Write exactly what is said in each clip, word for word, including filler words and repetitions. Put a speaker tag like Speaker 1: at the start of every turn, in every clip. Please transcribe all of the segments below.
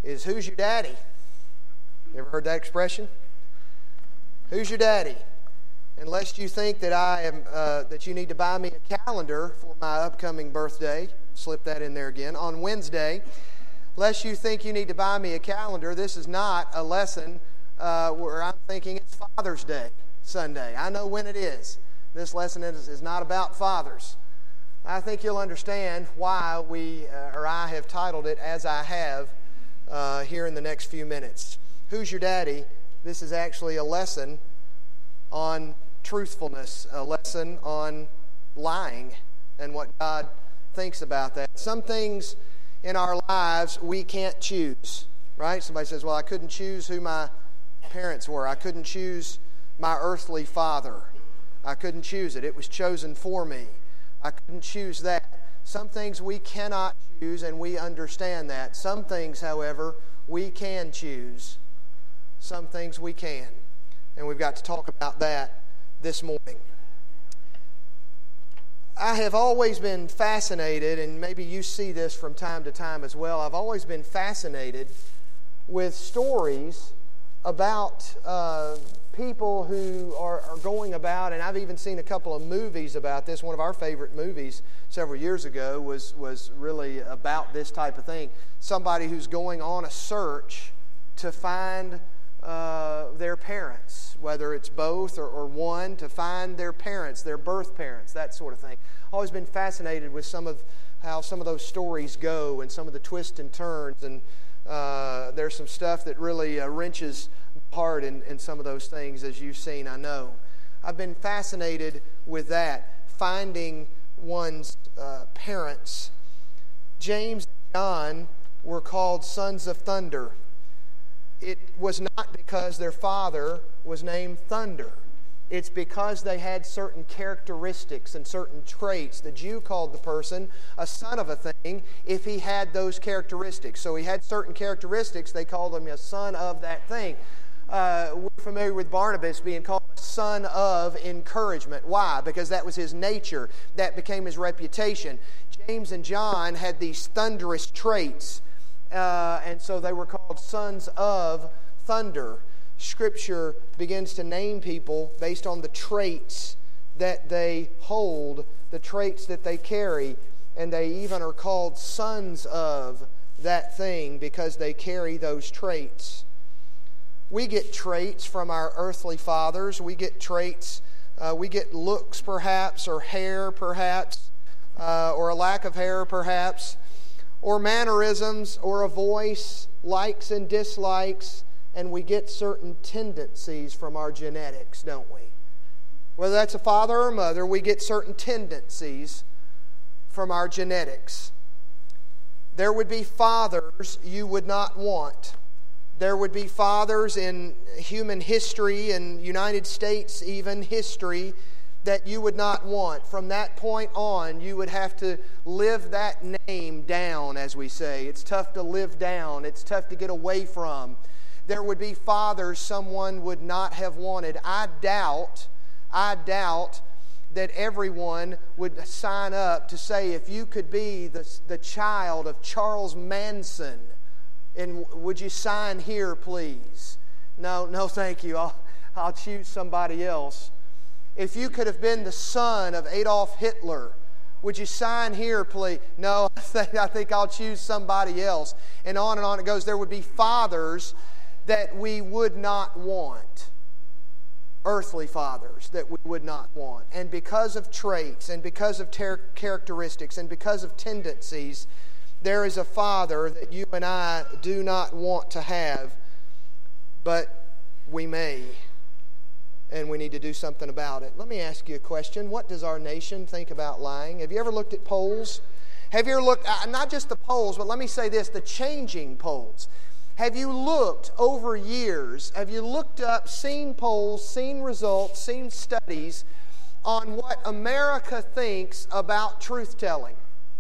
Speaker 1: is, who's your daddy? You ever heard that expression? Who's your daddy? And lest you think that I am uh, that you need to buy me a calendar for my upcoming birthday, slip that in there again, on Wednesday, lest you think you need to buy me a calendar, this is not a lesson uh, where I'm thinking it's Father's Day Sunday. I know when it is. This lesson is, is not about fathers. I think you'll understand why we, uh, or I have titled it as I have uh, here in the next few minutes. Who's your daddy? This is actually a lesson on truthfulness, a lesson on lying and what God thinks about that. Some things in our lives we can't choose, right? Somebody says, well, I couldn't choose who my parents were. I couldn't choose my earthly father. I couldn't choose it. It was chosen for me. I couldn't choose that. Some things we cannot choose, and we understand that. Some things, however, we can choose. Some things we can. And we've got to talk about that this morning. I have always been fascinated, and maybe you see this from time to time as well, I've always been fascinated with stories about uh, people who are, are going about, and I've even seen a couple of movies about this. One of our favorite movies several years ago was, was really about this type of thing. Somebody who's going on a search to find uh, their parents, whether it's both or, or one, to find their parents, their birth parents, that sort of thing. I've always been fascinated with some of how some of those stories go and some of the twists and turns, and uh, there's some stuff that really uh, wrenches heart in, in some of those things, as you've seen, I know. I've been fascinated with that, finding one's uh, parents. James and John were called sons of thunder. It was not because their father was named Thunder. It's because they had certain characteristics and certain traits. The Jew called the person a son of a thing if he had those characteristics. So he had certain characteristics, they called him a son of that thing. Uh, we're familiar with Barnabas being called a son of encouragement. Why? Because that was his nature. That became his reputation. James and John had these thunderous traits, uh, and so they were called sons of thunder. Scripture begins to name people based on the traits that they hold, the traits that they carry, and they even are called sons of that thing because they carry those traits. We get traits from our earthly fathers. We get traits, uh, we get looks perhaps, or hair perhaps, uh, or a lack of hair perhaps, or mannerisms, or a voice, likes and dislikes, and we get certain tendencies from our genetics, don't we? Whether that's a father or mother, we get certain tendencies from our genetics. There would be fathers you would not want. There would be fathers in human history, and United States even history, that you would not want. From that point on, you would have to live that name down, as we say. It's tough to live down. It's tough to get away from. There would be fathers someone would not have wanted. I doubt, I doubt that everyone would sign up to say, if you could be the, the child of Charles Manson, and would you sign here, please? No, no, thank you. I'll, I'll choose somebody else. If you could have been the son of Adolf Hitler, would you sign here, please? No, I think, I think I'll choose somebody else. And on and on it goes. There would be fathers that we would not want. Earthly fathers that we would not want. And because of traits, and because of ter- characteristics, and because of tendencies, there is a father that you and I do not want to have, but we may, and we need to do something about it. Let me ask you a question. What does our nation think about lying? Have you ever looked at polls? Have you ever looked, uh, not just the polls, but let me say this, the changing polls. Have you looked over years, have you looked up, seen polls, seen results, seen studies on what America thinks about truth-telling?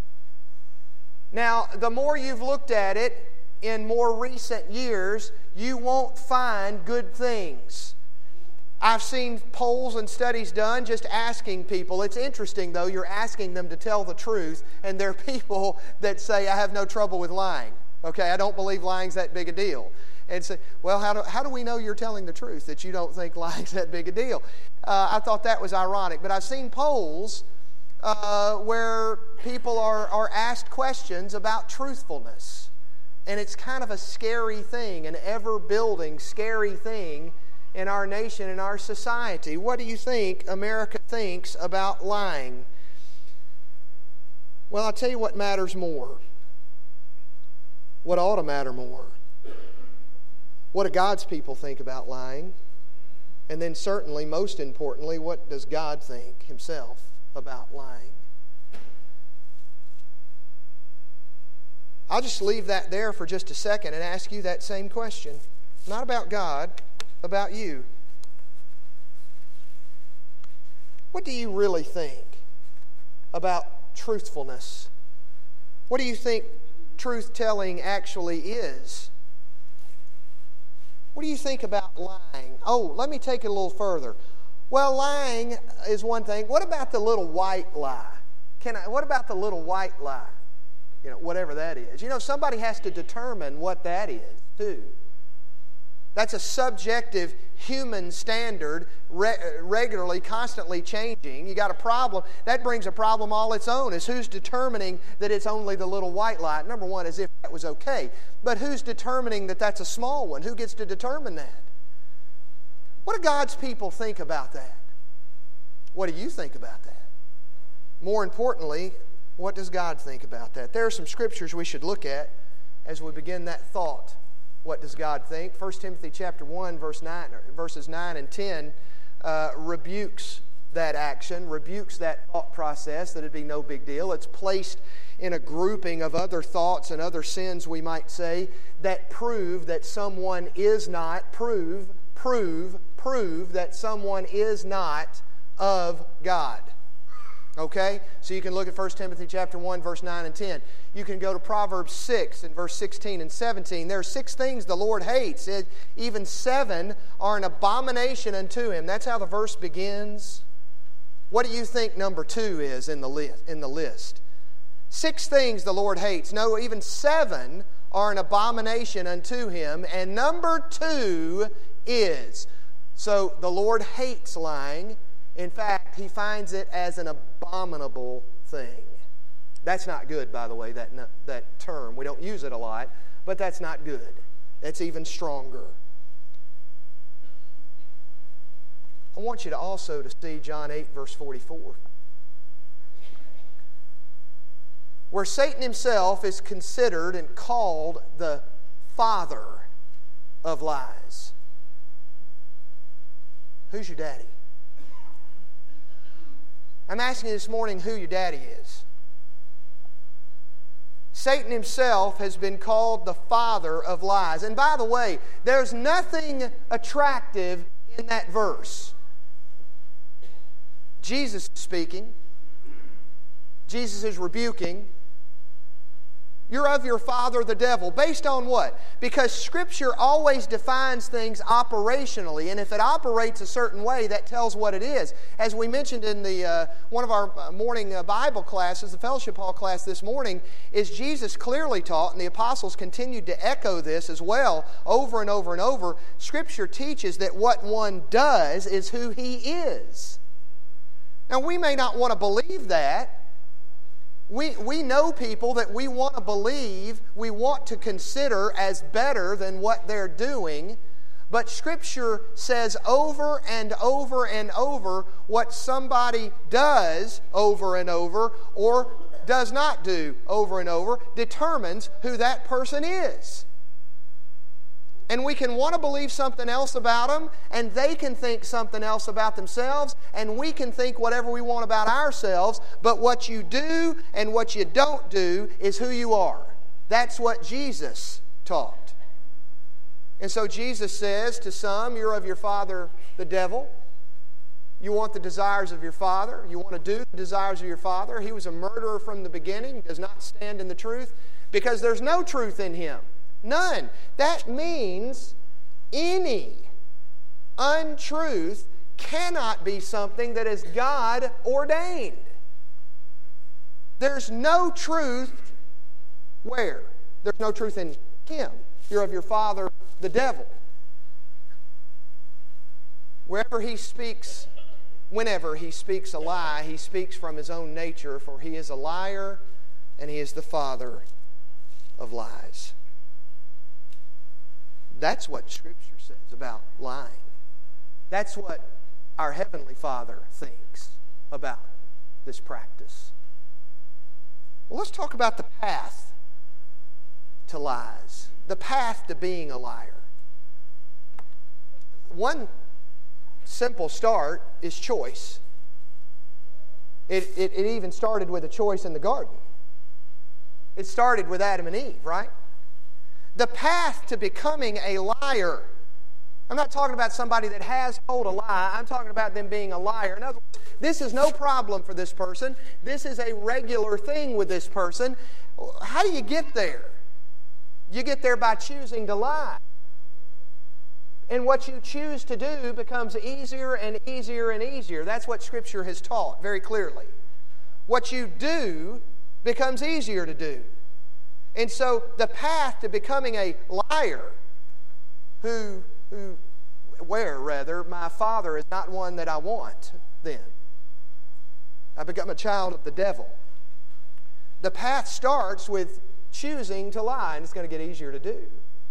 Speaker 1: Now, the more you've looked at it in more recent years, you won't find good things. I've seen polls and studies done just asking people. It's interesting, though, you're asking them to tell the truth, and there are people that say, I have no trouble with lying. Okay, I don't believe lying's that big a deal. And say, well, how do, how do we know you're telling the truth, that you don't think lying's that big a deal? Uh, I thought that was ironic. But I've seen polls uh, where people are, are asked questions about truthfulness. And it's kind of a scary thing, an ever-building, scary thing in our nation, in our society. What do you think America thinks about lying? Well, I'll tell you what matters more. What ought to matter more. What do God's people think about lying? And then certainly, most importantly, what does God think Himself about lying? I'll just leave that there for just a second and ask you that same question. Not about God, about you. What do you really think about truthfulness? What do you think truth-telling actually is? What do you think about lying? Oh, let me take it a little further. Well, lying is one thing. What about the little white lie? Can I, what about the little white lie? You know, whatever that is. You know, somebody has to determine what that is, too. That's a subjective human standard, re- regularly, constantly changing. You got a problem. That brings a problem all its own, is who's determining that it's only the little white lie? Number one, as if that was okay. But who's determining that that's a small one? Who gets to determine that? What do God's people think about that? What do you think about that? More importantly, what does God think about that? There are some scriptures we should look at as we begin that thought. What does God think? First Timothy chapter one, verse nine, verses nine and ten uh, rebukes that action, rebukes that thought process, that it'd be no big deal. It's placed in a grouping of other thoughts and other sins, we might say, that prove that someone is not, prove, prove, prove that someone is not of God. Okay? So you can look at First Timothy chapter one, verse nine and ten. You can go to Proverbs six and verse sixteen and seventeen. There are six things the Lord hates. It, even seven are an abomination unto Him. That's how the verse begins. What do you think number two is in the list? In the list? Six things the Lord hates. No, even seven are an abomination unto Him. And number two is. So the Lord hates lying. In fact, He finds it as an abominable thing. That's not good, by the way, that, that term. We don't use it a lot, but that's not good. That's even stronger. I want you to also to see John eight, verse forty-four. Where Satan himself is considered and called the father of lies. Who's your daddy? I'm asking you this morning who your daddy is. Satan himself has been called the father of lies. And by the way, there's nothing attractive in that verse. Jesus is speaking. Jesus is rebuking. You're of your father the devil. Based on what? Because Scripture always defines things operationally, and if it operates a certain way, that tells what it is. As we mentioned in the uh, one of our morning uh, Bible classes, the Fellowship Hall class this morning, is Jesus clearly taught, and the apostles continued to echo this as well over and over and over. Scripture teaches that what one does is who he is. Now, we may not want to believe that. We, we know people that we want to believe, we want to consider as better than what they're doing, but Scripture says over and over and over what somebody does over and over or does not do over and over determines who that person is. And we can want to believe something else about them, and they can think something else about themselves, and we can think whatever we want about ourselves, but what you do and what you don't do is who you are. That's what Jesus taught. And so Jesus says to some, you're of your father the devil. You want the desires of your father. You want to do the desires of your father. He was a murderer from the beginning, does not stand in the truth, because there's no truth in him. None. That means any untruth cannot be something that is God ordained. There's no truth where? there's no truth in him. You're of your father, the devil. Wherever he speaks, whenever he speaks a lie, he speaks from his own nature, for he is a liar and he is the father of lies. That's what Scripture says about lying. That's what our Heavenly Father thinks about this practice. Well, let's talk about the path to lies, the path to being a liar. One simple start is choice. It, it, it even started with a choice in the garden. It started with Adam and Eve, right? The path to becoming a liar. I'm not talking about somebody that has told a lie. I'm talking about them being a liar. In other words, this is no problem for this person. This is a regular thing with this person. How do you get there? You get there by choosing to lie. And what you choose to do becomes easier and easier and easier. That's what Scripture has taught very clearly. What you do becomes easier to do. And so the path to becoming a liar, who, who, where rather, my father is not one that I want then. I become a child of the devil. The path starts with choosing to lie, and it's going to get easier to do.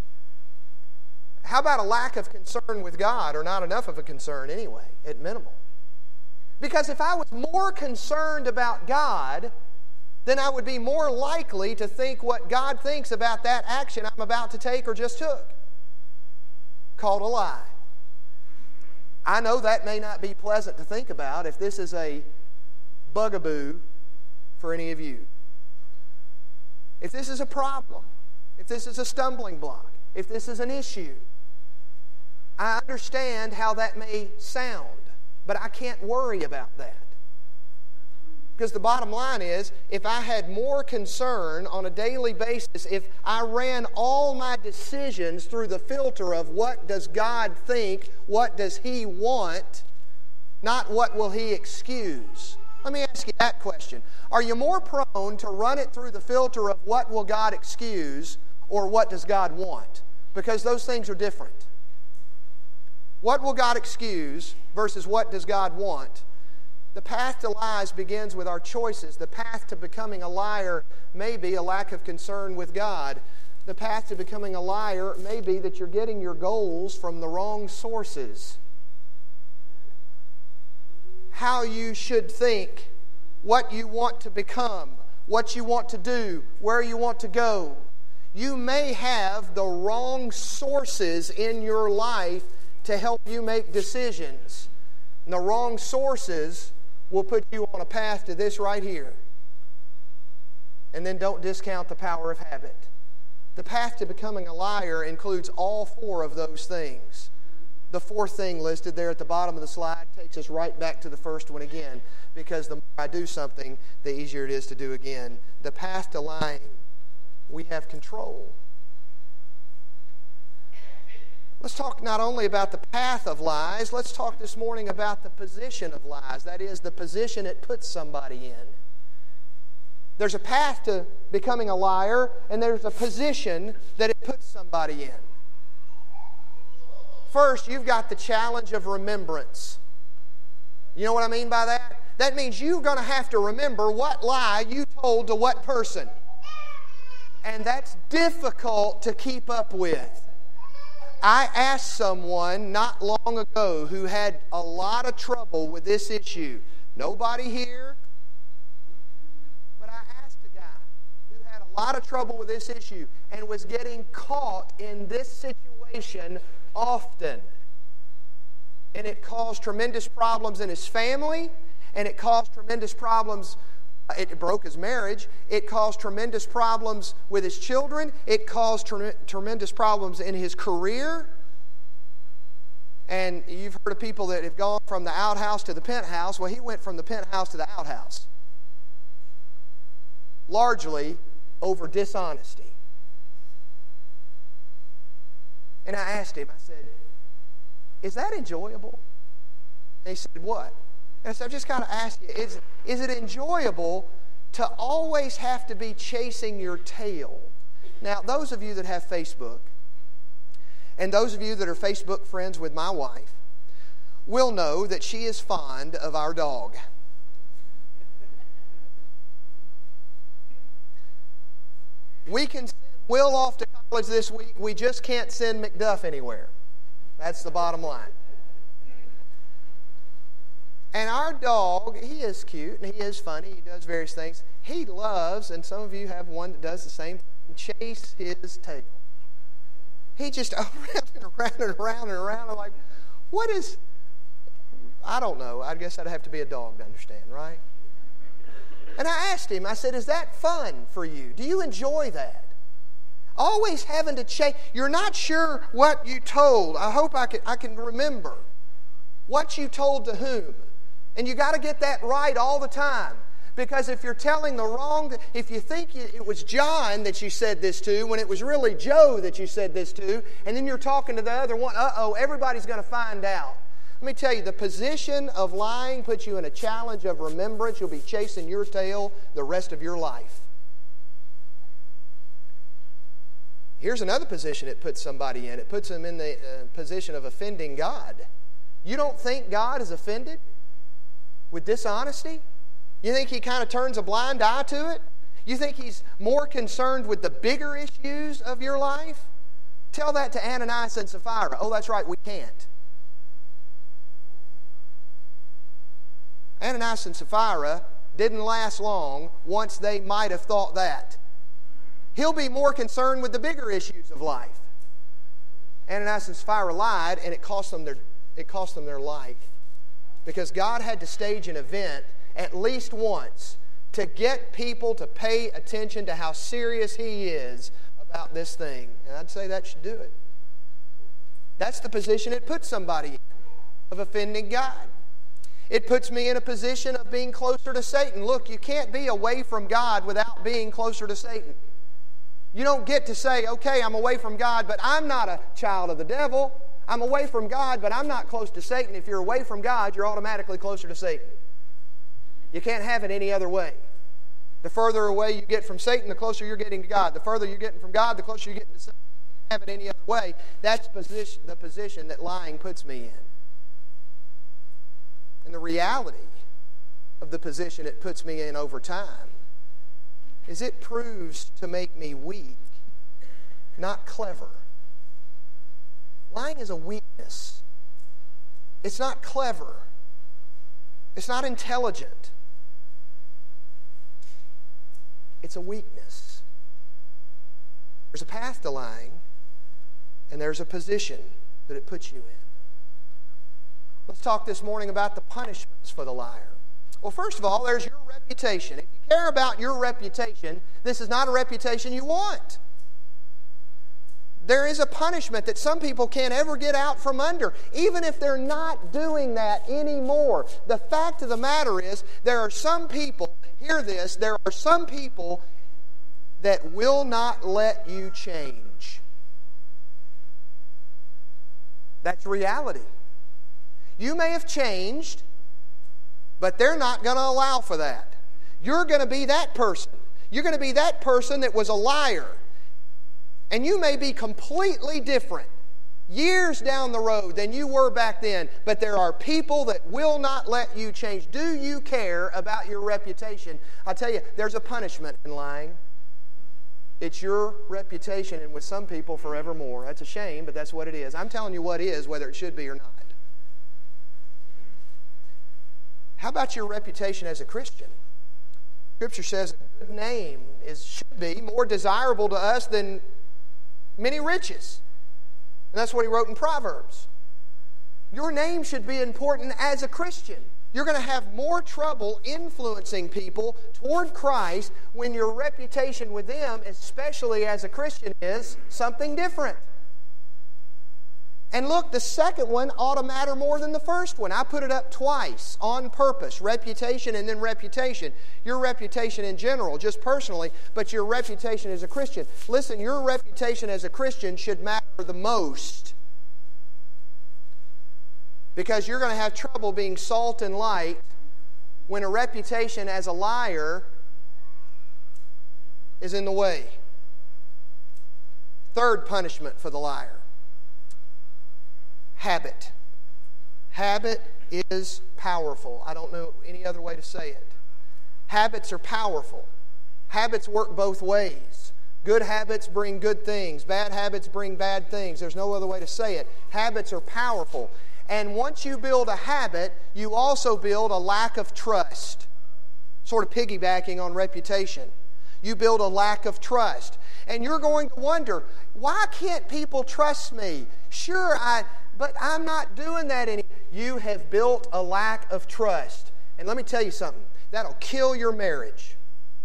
Speaker 1: How about a lack of concern with God, or not enough of a concern anyway, at minimal? Because if I was more concerned about God, then I would be more likely to think what God thinks about that action I'm about to take or just took. Called a lie. I know that may not be pleasant to think about if this is a bugaboo for any of you. If this is a problem, if this is a stumbling block, if this is an issue, I understand how that may sound, but I can't worry about that. Because the bottom line is, if I had more concern on a daily basis, if I ran all my decisions through the filter of what does God think, what does He want, not what will He excuse. Let me ask you that question. Are you more prone to run it through the filter of what will God excuse or what does God want? Because those things are different. What will God excuse versus what does God want? The path to lies begins with our choices. The path to becoming a liar may be a lack of concern with God. The path to becoming a liar may be that you're getting your goals from the wrong sources. How you should think, what you want to become, what you want to do, where you want to go. You may have the wrong sources in your life to help you make decisions. And the wrong sources will put you on a path to this right here. And then don't discount the power of habit. The path to becoming a liar includes all four of those things. The fourth thing listed there at the bottom of the slide takes us right back to the first one again, because the more I do something, the easier it is to do again. The path to lying, we have control. Let's talk not only about the path of lies, let's talk this morning about the position of lies. That is, the position it puts somebody in. There's a path to becoming a liar, and there's a position that it puts somebody in. First, you've got the challenge of remembrance. You know what I mean by that? That means you're going to have to remember what lie you told to what person. And that's difficult to keep up with. I asked someone not long ago who had a lot of trouble with this issue. Nobody here, but I asked a guy who had a lot of trouble with this issue and was getting caught in this situation often. And it caused tremendous problems in his family, and it caused tremendous problems. It broke his marriage. It caused tremendous problems with his children. It caused tre- tremendous problems in his career. And you've heard of people that have gone from the outhouse to the penthouse. Well, he went from the penthouse to the outhouse. Largely over dishonesty. And I asked him, I said, is that enjoyable? And he said, what? And I said, I've just got to ask you, is, is it enjoyable to always have to be chasing your tail? Now, those of you that have Facebook, and those of you that are Facebook friends with my wife, will know that she is fond of our dog. We can send Will off to college this week. We just can't send McDuff anywhere. That's the bottom line. And our dog, he is cute and he is funny. He does various things. He loves, and some of you have one that does the same thing, chase his tail. He just around and around and around and around. I'm like, what is... I don't know. I guess I'd have to be a dog to understand, right? And I asked him, I said, is that fun for you? Do you enjoy that? Always having to change. You're not sure what you told. I hope I can, I can remember what you told to whom. And you got to get that right all the time. Because if you're telling the wrong, if you think it was John that you said this to, when it was really Joe that you said this to, and then you're talking to the other one, uh-oh, everybody's going to find out. Let me tell you, the position of lying puts you in a challenge of remembrance. You'll be chasing your tail the rest of your life. Here's another position it puts somebody in. It puts them in the uh, position of offending God. You don't think God is offended with dishonesty? You think He kind of turns a blind eye to it? You think He's more concerned with the bigger issues of your life? Tell that to Ananias and Sapphira. Oh, that's right, we can't. Ananias and Sapphira didn't last long once they might have thought that. He'll be more concerned with the bigger issues of life. Ananias and Sapphira lied, and it cost them their, it cost them their life. Because God had to stage an event at least once to get people to pay attention to how serious He is about this thing. And I'd say that should do it. That's the position it puts somebody in, of offending God. It puts me in a position of being closer to Satan. Look, you can't be away from God without being closer to Satan. You don't get to say, okay, I'm away from God, but I'm not a child of the devil. I'm away from God, but I'm not close to Satan. If you're away from God, you're automatically closer to Satan. You can't have it any other way. The further away you get from Satan, the closer you're getting to God. The further you're getting from God, the closer you're getting to Satan. You can't have it any other way. That's position, the position that lying puts me in. And the reality of the position it puts me in over time is it proves to make me weak, not clever. Lying is a weakness. It's not clever. It's not intelligent. It's a weakness. There's a path to lying, and there's a position that it puts you in. Let's talk this morning about the punishments for the liar. Well, first of all, there's your reputation. If you care about your reputation, this is not a reputation you want. There is a punishment that some people can't ever get out from under, even if they're not doing that anymore. The fact of the matter is, there are some people, hear this, there are some people that will not let you change. That's reality. You may have changed, but they're not going to allow for that. You're going to be that person. You're going to be that person that was a liar. And you may be completely different years down the road than you were back then, but there are people that will not let you change. Do you care about your reputation? I'll tell you, there's a punishment in lying. It's your reputation, and with some people, forevermore. That's a shame, but that's what it is. I'm telling you what is, whether it should be or not. How about your reputation as a Christian? Scripture says a good name is should be more desirable to us than many riches. And that's what he wrote in Proverbs. Your name should be important as a Christian. You're going to have more trouble influencing people toward Christ when your reputation with them, especially as a Christian, is something different. And look, the second one ought to matter more than the first one. I put it up twice on purpose. Reputation and then reputation. Your reputation in general, just personally, but your reputation as a Christian. Listen, your reputation as a Christian should matter the most. Because you're going to have trouble being salt and light when a reputation as a liar is in the way. Third punishment for the liar. Habit. Habit is powerful. I don't know any other way to say it. Habits are powerful. Habits work both ways. Good habits bring good things. Bad habits bring bad things. There's no other way to say it. Habits are powerful. And once you build a habit, you also build a lack of trust. Sort of piggybacking on reputation. You build a lack of trust. And you're going to wonder, why can't people trust me? Sure, I, but I'm not doing that anymore. You have built a lack of trust. And let me tell you something. That'll kill your marriage.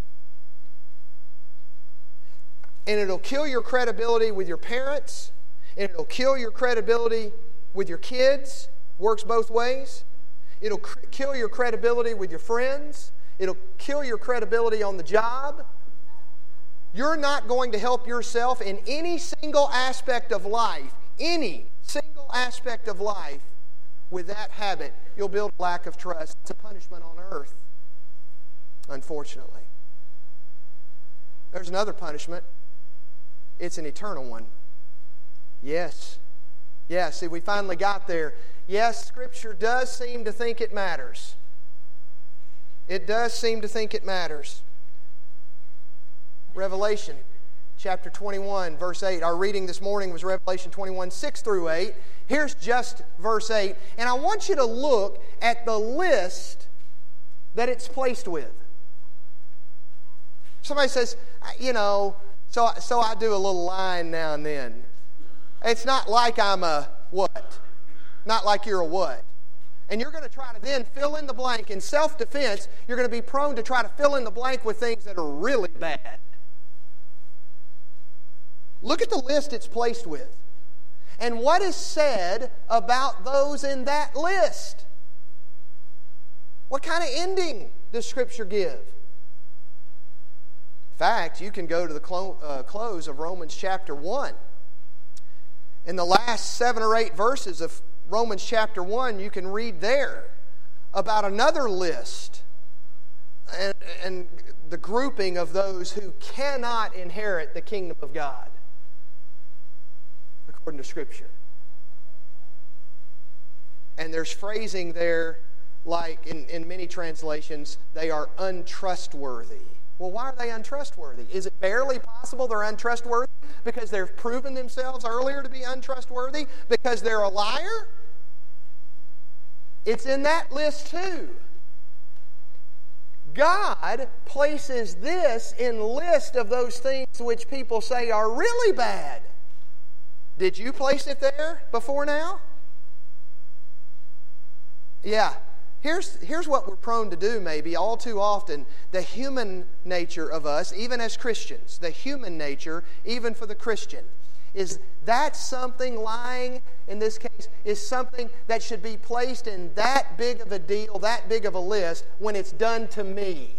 Speaker 1: And it'll kill your credibility with your parents. And it'll kill your credibility with your kids. Works both ways. It'll cr- kill your credibility with your friends. It'll kill your credibility on the job. You're not going to help yourself in any single aspect of life, any single aspect of life, with that habit. You'll build a lack of trust. It's a punishment on earth, unfortunately. There's another punishment. It's an eternal one. Yes. Yes, see, we finally got there. Yes, Scripture does seem to think it matters. It does seem to think it matters. Revelation chapter twenty-one, verse eight. Our reading this morning was Revelation twenty-one, six through eight. Here's just verse eight. And I want you to look at the list that it's placed with. Somebody says, you know, so, so I do a little line now and then. It's not like I'm a what? Not like you're a what? And you're going to try to then fill in the blank. In self-defense, you're going to be prone to try to fill in the blank with things that are really bad. Look at the list it's placed with. And what is said about those in that list? What kind of ending does Scripture give? In fact, you can go to the clo- uh, close of Romans chapter one. In the last seven or eight verses of Romans chapter one, you can read there about another list and, and the grouping of those who cannot inherit the kingdom of God. According to Scripture. And there's phrasing there like in, in many translations, they are untrustworthy. Well, why are they untrustworthy? Is it barely possible they're untrustworthy because they've proven themselves earlier to be untrustworthy? Because they're a liar? It's in that list too. God places this in list of those things which people say are really bad. Did you place it there before now? Yeah. Here's, here's what we're prone to do maybe all too often. The human nature of us, even as Christians, the human nature, even for the Christian, is that something, lying in this case, is something that should be placed in that big of a deal, that big of a list, when it's done to me.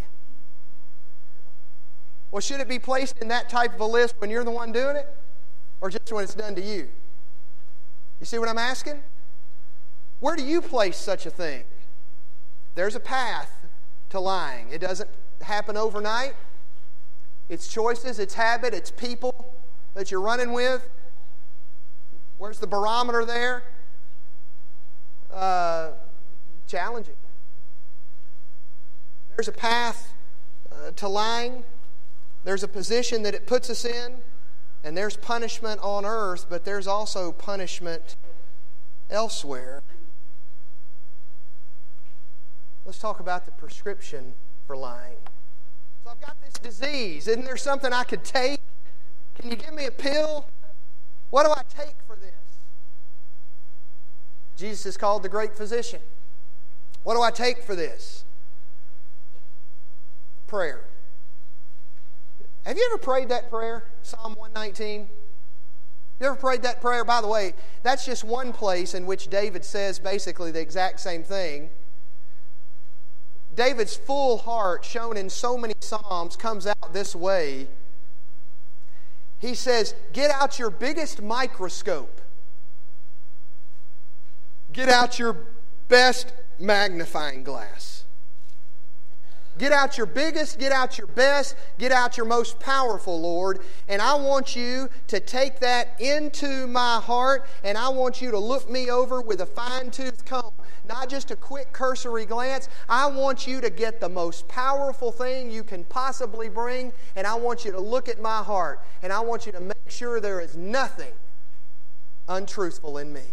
Speaker 1: Well, should it be placed in that type of a list when you're the one doing it? Or just when it's done to you? You see what I'm asking? Where do you place such a thing? There's a path to lying. It doesn't happen overnight. It's choices, it's habit, it's people that you're running with. Where's the barometer there? Uh, challenging. There's a path uh, to lying. There's a position that it puts us in. And there's punishment on earth, but there's also punishment elsewhere. Let's talk about the prescription for lying. So I've got this disease. Isn't there something I could take? Can you give me a pill? What do I take for this? Jesus is called the great physician. What do I take for this? Prayer. Have you ever prayed that prayer? Psalm one nineteen? You ever prayed that prayer? By the way, that's just one place in which David says basically the exact same thing. David's full heart, shown in so many Psalms, comes out this way. He says, get out your biggest microscope. Get out your best magnifying glass. Get out your biggest, get out your best, get out your most powerful, Lord. And I want you to take that into my heart, and I want you to look me over with a fine-tooth comb. Not just a quick cursory glance. I want you to get the most powerful thing you can possibly bring, and I want you to look at my heart, and I want you to make sure there is nothing untruthful in me.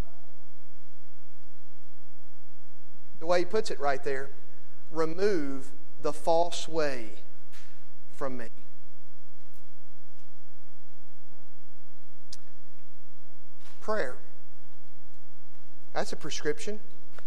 Speaker 1: The way he puts it right there, remove the false way from me. Prayer. That's a prescription.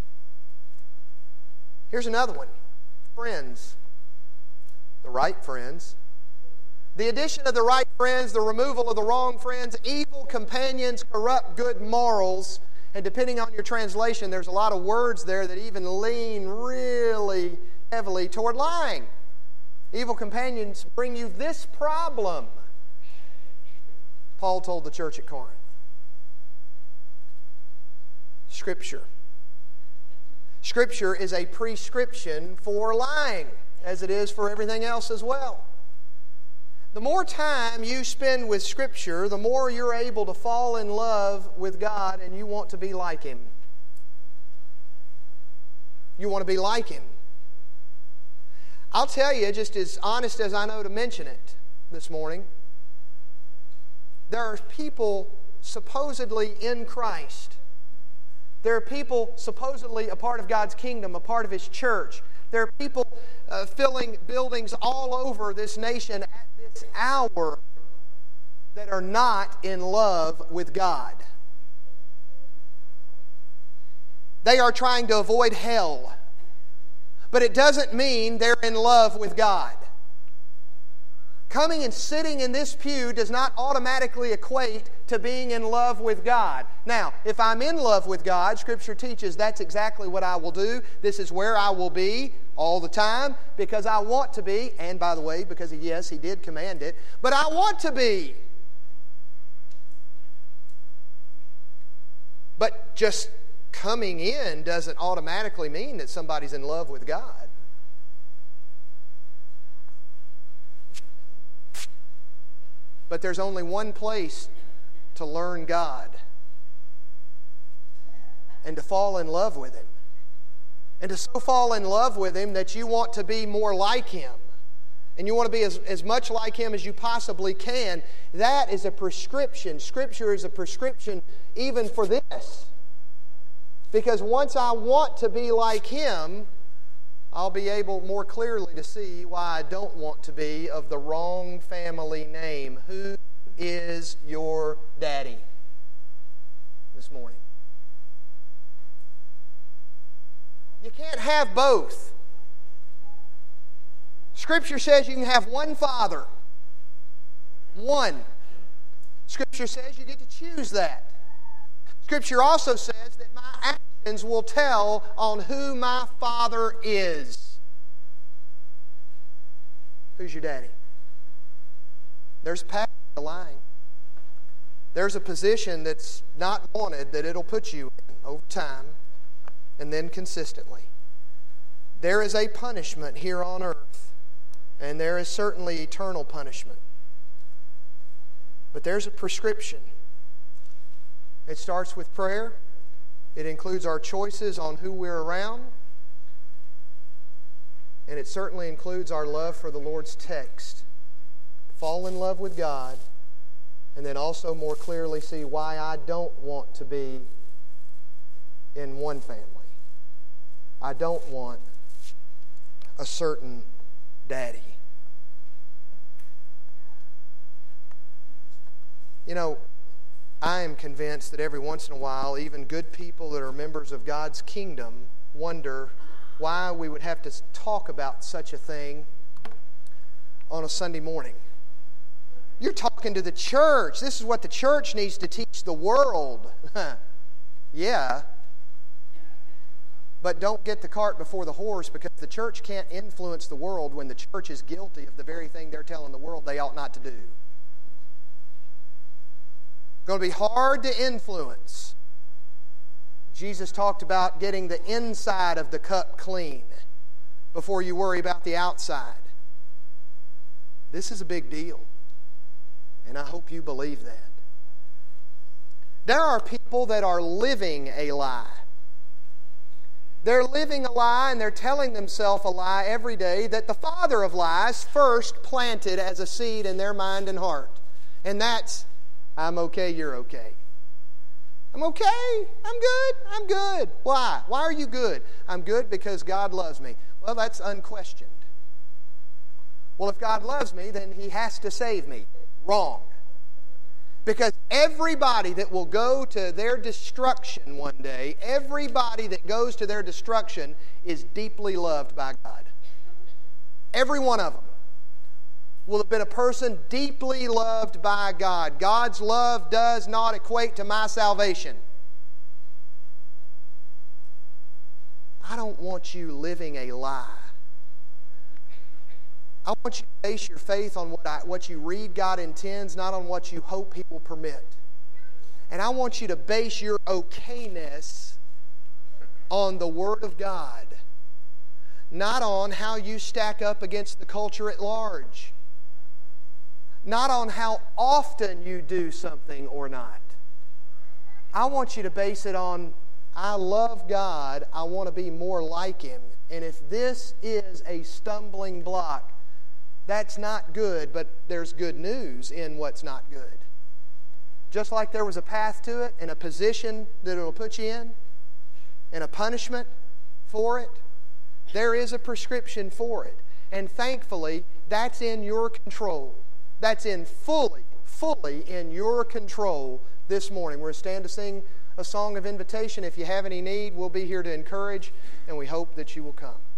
Speaker 1: Here's another one. Friends. The right friends. The addition of the right friends, the removal of the wrong friends, evil companions corrupt good morals. And depending on your translation, there's a lot of words there that even lean really heavily toward lying. Evil companions bring you this problem, Paul told the church at Corinth. Scripture. Scripture is a prescription for lying, as it is for everything else as well. The more time you spend with Scripture, the more you're able to fall in love with God and you want to be like Him. You want to be like Him. I'll tell you, just as honest as I know to mention it this morning, there are people supposedly in Christ. There are people supposedly a part of God's kingdom, a part of His church. There are people uh, filling buildings all over this nation at this hour that are not in love with God. They are trying to avoid hell. But it doesn't mean they're in love with God. Coming and sitting in this pew does not automatically equate to being in love with God. Now, if I'm in love with God, Scripture teaches that's exactly what I will do. This is where I will be all the time because I want to be. And by the way, because yes, He did command it. But I want to be. But just coming in doesn't automatically mean that somebody's in love with God. But there's only one place to learn God and to fall in love with Him. And to so fall in love with Him that you want to be more like Him. And you want to be as, as much like Him as you possibly can. That is a prescription. Scripture is a prescription even for this. Because once I want to be like Him, I'll be able more clearly to see why I don't want to be of the wrong family name. Who is your daddy this morning? You can't have both. Scripture says you can have one father. One. Scripture says you get to choose that. Scripture also says that my actions will tell on who my Father is. Who's your daddy? There's a path to lying. There's a position that's not wanted that it'll put you in over time and then consistently. There is a punishment here on earth, and there is certainly eternal punishment. But there's a prescription. It starts with prayer. It includes our choices on who we're around. And it certainly includes our love for the Lord's text. Fall in love with God. And then also more clearly see why I don't want to be in one family. I don't want a certain daddy. You know, I am convinced that every once in a while, even good people that are members of God's kingdom wonder why we would have to talk about such a thing on a Sunday morning. You're talking to the church. This is what the church needs to teach the world. Yeah. But don't get the cart before the horse, because the church can't influence the world when the church is guilty of the very thing they're telling the world they ought not to do. Going to be hard to influence. Jesus talked about getting the inside of the cup clean. before you worry about the outside. This is a big deal, and I hope you believe that. There are people that are living a lie. They're living a lie and they're telling themselves a lie every day that the father of lies first planted as a seed in their mind and heart. And that's, I'm okay, you're okay. I'm okay, I'm good, I'm good. Why? Why are you good? I'm good because God loves me. Well, that's unquestioned. Well, if God loves me, then He has to save me. Wrong. Because everybody that will go to their destruction one day, everybody that goes to their destruction is deeply loved by God. Every one of them will have been a person deeply loved by God. God's love does not equate to my salvation. I don't want you living a lie. I want you to base your faith on what, I, what you read God intends, not on what you hope He will permit. And I want you to base your okayness on the Word of God, not on how you stack up against the culture at large, not on how often you do something or not. I want you to base it on, I love God, I want to be more like Him. And if this is a stumbling block, that's not good, but there's good news in what's not good. Just like there was a path to it and a position that it'll put you in and a punishment for it, there is a prescription for it. And thankfully, that's in your control. That's in fully, fully in your control this morning. We're going to stand to sing a song of invitation. If you have any need, we'll be here to encourage, and we hope that you will come.